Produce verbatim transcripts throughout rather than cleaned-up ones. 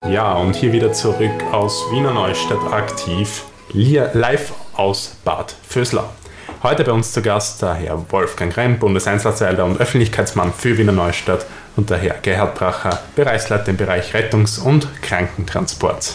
Ja, und hier wieder zurück aus Wiener Neustadt aktiv, live aus Bad Vöslau. Heute bei uns zu Gast der Herr Wolfgang Remm, Bundeseinsatzleiter und Öffentlichkeitsmann für Wiener Neustadt, und der Herr Gerhard Bracher, Bereichsleiter im Bereich Rettungs- und Krankentransport.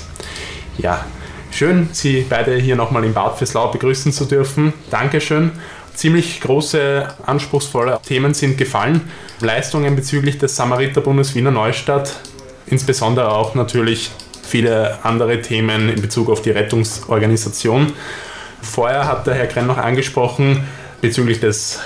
Ja, schön, Sie beide hier nochmal in Bad Vöslau begrüßen zu dürfen. Dankeschön. Ziemlich große, anspruchsvolle Themen sind gefallen. Leistungen bezüglich des Samariterbundes Wiener Neustadt, insbesondere auch natürlich viele andere Themen in Bezug auf die Rettungsorganisation. Vorher hat der Herr Krenn noch angesprochen, bezüglich des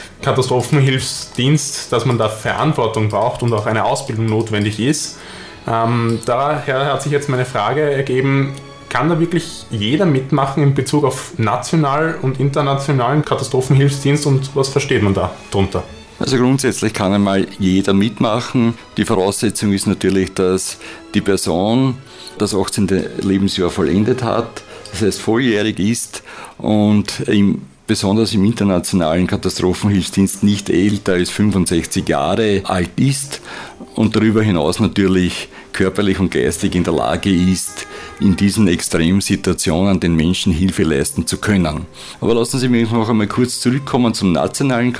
Katastrophenhilfsdienstes, dass man da Verantwortung braucht und auch eine Ausbildung notwendig ist. Ähm, daher hat sich jetzt meine Frage ergeben, kann da wirklich jeder mitmachen in Bezug auf national und internationalen Katastrophenhilfsdienst, und was versteht man da drunter? Also grundsätzlich kann einmal jeder mitmachen. Die Voraussetzung ist natürlich, dass die Person das achtzehnte Lebensjahr vollendet hat, das heißt volljährig ist und im besonders im internationalen Katastrophenhilfsdienst nicht älter als fünfundsechzig Jahre alt ist und darüber hinaus natürlich körperlich und geistig in der Lage ist, in diesen Extremsituationen den Menschen Hilfe leisten zu können. Aber lassen Sie mich noch einmal kurz zurückkommen zum nationalen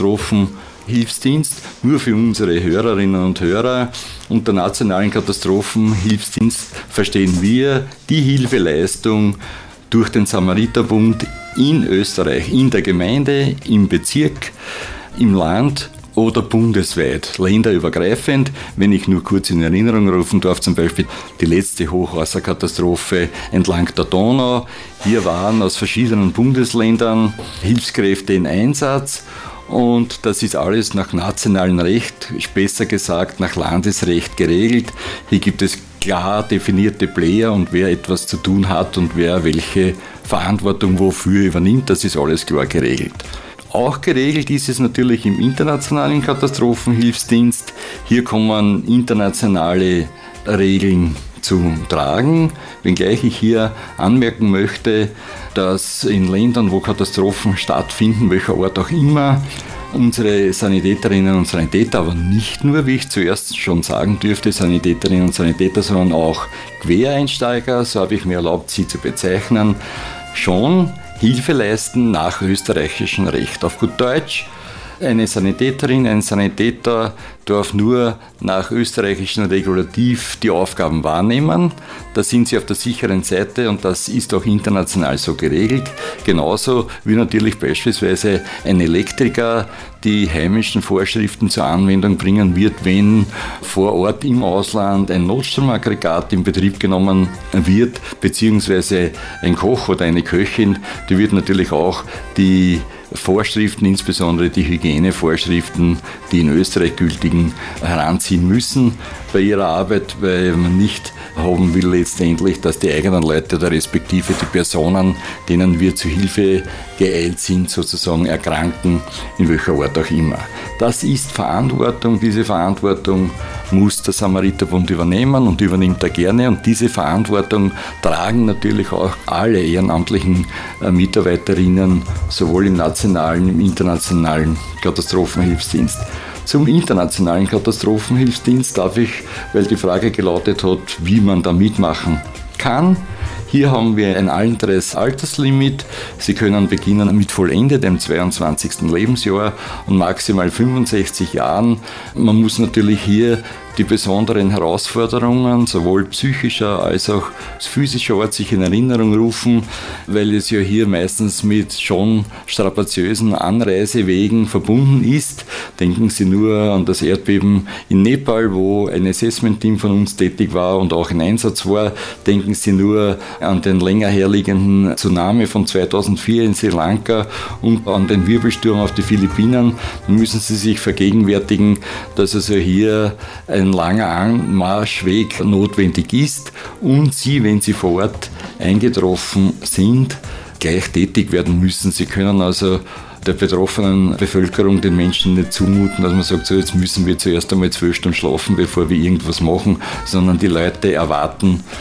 Katastrophenhilfsdienst. Nur für unsere Hörerinnen und Hörer. Unter nationalen Katastrophenhilfsdienst verstehen wir die Hilfeleistung durch den Samariterbund in Österreich, in der Gemeinde, im Bezirk, im Land oder bundesweit, länderübergreifend. Wenn ich nur kurz in Erinnerung rufen darf, zum Beispiel die letzte Hochwasserkatastrophe entlang der Donau. Hier waren aus verschiedenen Bundesländern Hilfskräfte in Einsatz. Und das ist alles nach nationalem Recht, besser gesagt nach Landesrecht geregelt. Hier gibt es klar definierte Player und wer etwas zu tun hat und wer welche Verantwortung wofür übernimmt, das ist alles klar geregelt. Auch geregelt ist es natürlich im internationalen Katastrophenhilfsdienst. Hier kommen internationale Regeln zu tragen, wenngleich ich hier anmerken möchte, dass in Ländern, wo Katastrophen stattfinden, welcher Ort auch immer, unsere Sanitäterinnen und Sanitäter, aber nicht nur, wie ich zuerst schon sagen dürfte, Sanitäterinnen und Sanitäter, sondern auch Quereinsteiger, so habe ich mir erlaubt, sie zu bezeichnen, schon Hilfe leisten nach österreichischem Recht. Auf gut Deutsch, eine Sanitäterin, ein Sanitäter darf nur nach österreichischem Regulativ die Aufgaben wahrnehmen. Da sind sie auf der sicheren Seite und das ist auch international so geregelt. Genauso wie natürlich beispielsweise ein Elektriker die heimischen Vorschriften zur Anwendung bringen wird, wenn vor Ort im Ausland ein Notstromaggregat in Betrieb genommen wird, beziehungsweise ein Koch oder eine Köchin, die wird natürlich auch die Vorschriften, insbesondere die Hygienevorschriften, die in Österreich gültigen, heranziehen müssen bei ihrer Arbeit, weil man nicht haben will letztendlich, dass die eigenen Leute oder respektive die Personen, denen wir zu Hilfe geeilt sind, sozusagen erkranken, in welcher Ort auch immer. Das ist Verantwortung, diese Verantwortung muss der Samariterbund übernehmen und übernimmt er gerne, und diese Verantwortung tragen natürlich auch alle ehrenamtlichen Mitarbeiterinnen, sowohl im nationalen, im internationalen Katastrophenhilfsdienst. Zum internationalen Katastrophenhilfsdienst darf ich, weil die Frage gelautet hat, wie man da mitmachen kann. Hier haben wir ein anderes Alterslimit. Sie können beginnen mit vollendetem zweiundzwanzigsten Lebensjahr und maximal fünfundsechzig Jahren. Man muss natürlich hier die besonderen Herausforderungen, sowohl psychischer als auch physischer Art, sich in Erinnerung rufen, weil es ja hier meistens mit schon strapaziösen Anreisewegen verbunden ist. Denken Sie nur an das Erdbeben in Nepal, wo ein Assessment-Team von uns tätig war und auch in Einsatz war. Denken Sie nur an den länger herliegenden Tsunami von zweitausendvier in Sri Lanka und an den Wirbelsturm auf die Philippinen. Da müssen Sie sich vergegenwärtigen, dass also hier ein langer Anmarschweg notwendig ist und Sie, wenn Sie vor Ort eingetroffen sind, gleich tätig werden müssen. Sie können also der betroffenen Bevölkerung, den Menschen nicht zumuten, dass man sagt, so jetzt müssen wir zuerst einmal zwölf Stunden schlafen, bevor wir irgendwas machen, sondern die Leute erwarten,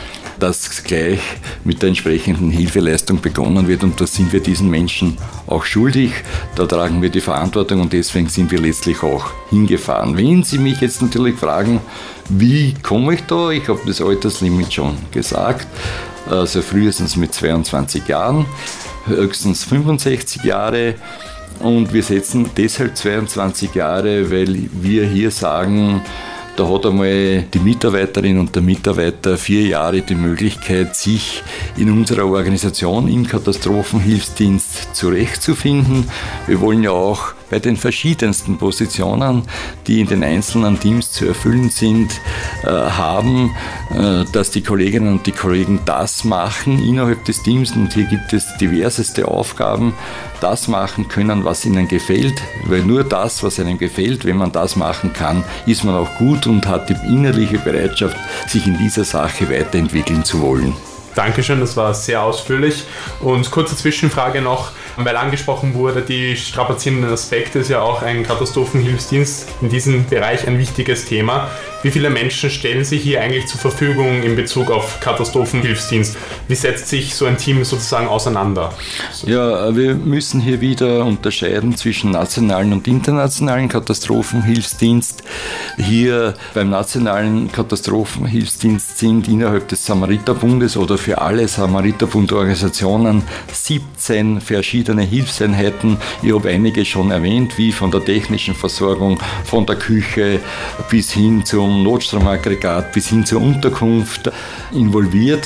dass gleich mit der entsprechenden Hilfeleistung begonnen wird und das sind wir diesen Menschen auch schuldig. Da tragen wir die Verantwortung und deswegen sind wir letztlich auch hingefahren. Wenn Sie mich jetzt natürlich fragen, wie komme ich da? Ich habe das Alterslimit schon gesagt, also frühestens mit zweiundzwanzig Jahren, höchstens fünfundsechzig Jahre. Und wir setzen deshalb zweiundzwanzig Jahre, weil wir hier sagen, da hat einmal die Mitarbeiterin und der Mitarbeiter vier Jahre die Möglichkeit, sich in unserer Organisation im Katastrophenhilfsdienst zurechtzufinden. Wir wollen ja auch bei den verschiedensten Positionen, die in den einzelnen Teams zu erfüllen sind, äh, haben, äh, dass die Kolleginnen und die Kollegen das machen innerhalb des Teams und hier gibt es diverseste Aufgaben, das machen können, was ihnen gefällt, weil nur das, was einem gefällt, wenn man das machen kann, ist man auch gut und hat die innerliche Bereitschaft, sich in dieser Sache weiterentwickeln zu wollen. Dankeschön, das war sehr ausführlich. Und kurze Zwischenfrage noch, weil angesprochen wurde, die strapazierenden Aspekte ist ja auch ein Katastrophenhilfsdienst in diesem Bereich ein wichtiges Thema. Wie viele Menschen stellen sich hier eigentlich zur Verfügung in Bezug auf Katastrophenhilfsdienst? Wie setzt sich so ein Team sozusagen auseinander? Ja, wir müssen hier wieder unterscheiden zwischen nationalen und internationalen Katastrophenhilfsdienst. Hier beim nationalen Katastrophenhilfsdienst sind innerhalb des Samariterbundes oder für alle Samariterbund-Organisationen siebzehn verschiedene Hilfseinheiten. Ich habe einige schon erwähnt, wie von der technischen Versorgung, von der Küche bis hin zum Notstromaggregat, bis hin zur Unterkunft involviert.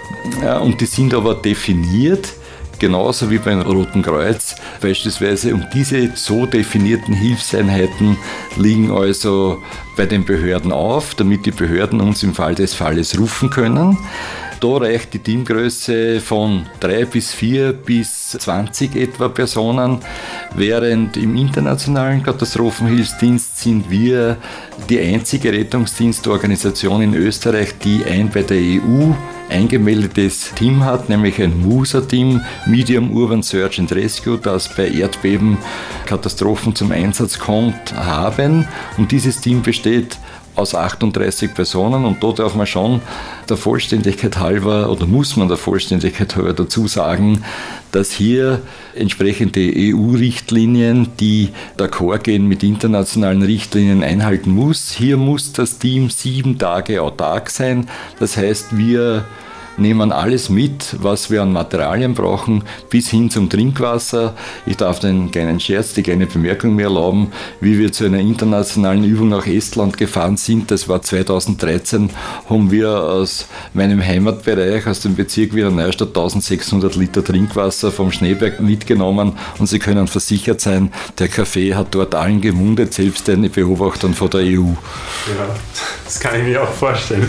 Und die sind aber definiert, genauso wie beim Roten Kreuz beispielsweise. Und diese so definierten Hilfseinheiten liegen also bei den Behörden auf, damit die Behörden uns im Fall des Falles rufen können. Da reicht die Teamgröße von drei bis vier bis zwanzig etwa Personen, während im internationalen Katastrophenhilfsdienst sind wir die einzige Rettungsdienstorganisation in Österreich, die ein bei der E U eingemeldetes Team hat, nämlich ein MUSA-Team, Medium Urban Search and Rescue, das bei Erdbebenkatastrophen zum Einsatz kommt, haben. Und dieses Team besteht aus achtunddreißig Personen und da darf man schon der Vollständigkeit halber oder muss man der Vollständigkeit halber dazu sagen, dass hier entsprechende E U-Richtlinien, die d'accord gehen mit internationalen Richtlinien, einhalten muss. Hier muss das Team sieben Tage autark sein. Das heißt, wir nehmen alles mit, was wir an Materialien brauchen, bis hin zum Trinkwasser. Ich darf den kleinen Scherz, die kleine Bemerkung mir erlauben, wie wir zu einer internationalen Übung nach Estland gefahren sind. Das war zweitausenddreizehn, haben wir aus meinem Heimatbereich, aus dem Bezirk Wiener Neustadt, eintausendsechshundert Liter Trinkwasser vom Schneeberg mitgenommen und Sie können versichert sein, der Kaffee hat dort allen gemundet, selbst den Beobachtern von der E U. Ja, das kann ich mir auch vorstellen.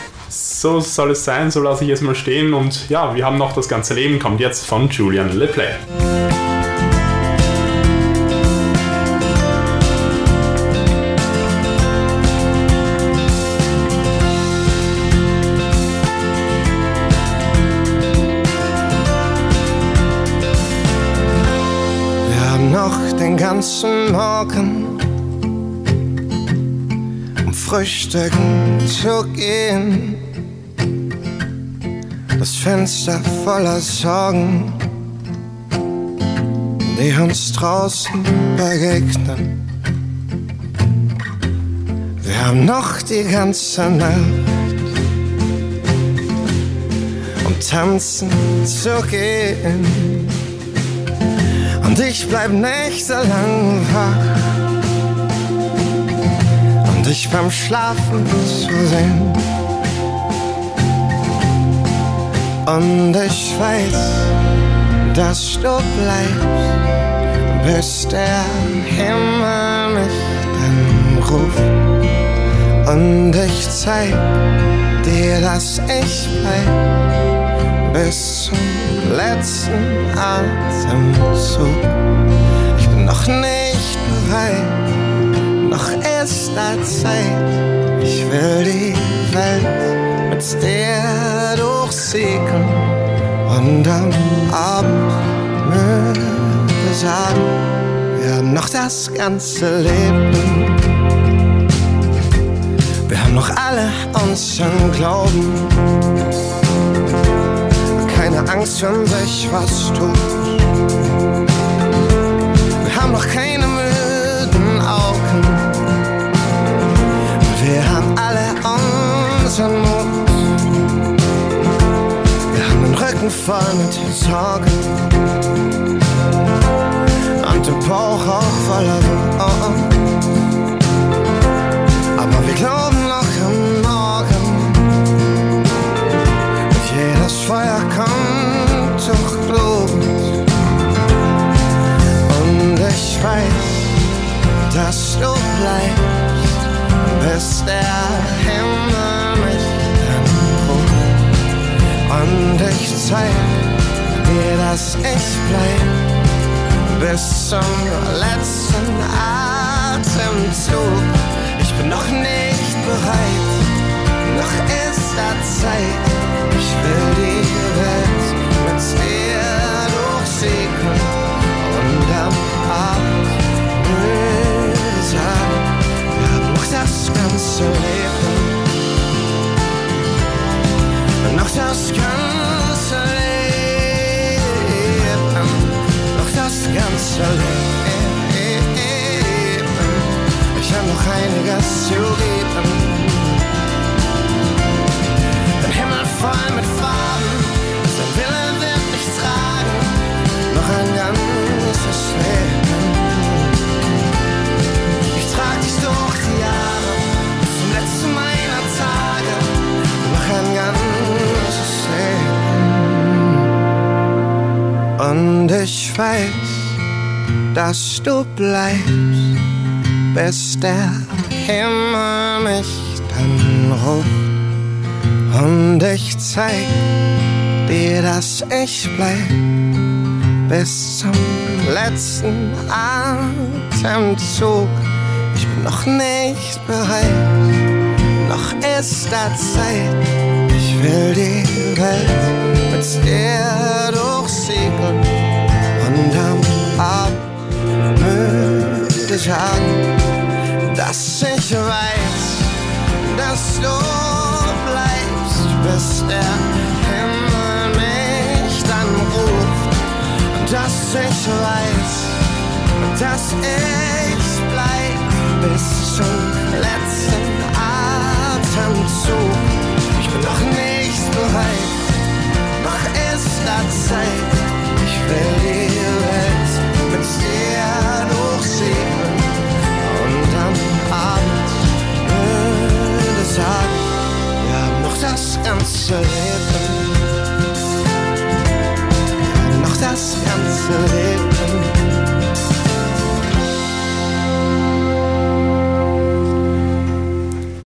So soll es sein, so lasse ich es mal stehen und ja, wir haben noch das ganze Leben, kommt jetzt von Julian Le Play. Wir haben noch den ganzen Morgen, um frühstücken zu gehen. Das Fenster voller Sorgen, die uns draußen begegnen. Wir haben noch die ganze Nacht, um tanzen zu gehen. Und ich bleib nächtelang wach, um dich beim Schlafen zu sehen. Und ich weiß, dass du bleibst, bis der Himmel mich dann ruft. Und ich zeig dir, dass ich bleib, bis zum letzten Atemzug. Ich bin noch nicht bereit, noch ist da Zeit. Ich will die Welt mit dir durchsegeln und am Abend müde sagen, wir haben noch das ganze Leben. Wir haben noch alle unseren Glauben. Angst, wenn sich was tut. Wir haben noch keine müden Augen. Wir haben alle unseren Mut. Wir haben den Rücken voll mit Sorgen und den Bauch auch voller Wut. Aber wir glauben noch am Morgen. Jedes Feuer kommt durchglüht. Und ich weiß, dass du bleibst, bis der Himmel mich dann ruft. Und ich zeig dir, dass ich bleib, bis zum letzten Atemzug. Ich bin noch nicht bereit, noch ist da Zeit. Ich will die Welt mit dir durchsegeln und am Abend müde sein. Wir haben noch das ganze Leben, noch das ganze Leben, noch das ganze Leben. Ich hab noch einiges zu geben. Den Himmel voll mit Farben, sein Wille wird mich tragen, noch ein ganzes Leben. Ich trag dich durch die Jahre, bis zum letzten meiner Tage, noch ein ganzes Leben. Und ich weiß, dass du bleibst, bis der Himmel mich dann ruft. Und ich zeig dir, dass ich bleib, bis zum letzten Atemzug. Ich bin noch nicht bereit, noch ist da Zeit. Ich will die Welt mit dir durchsegeln und am Abend müde sagen, dass ich weiß, dass du bleibst, bis der Himmel mich dann ruft. Und dass ich weiß, dass ich bleib, bis zum letzten Atemzug. Ich bin noch nicht bereit, noch ist da Zeit. Ich will die Welt mit dir durchsegeln und am Abend würde sagen, wir haben noch das ganze Leben.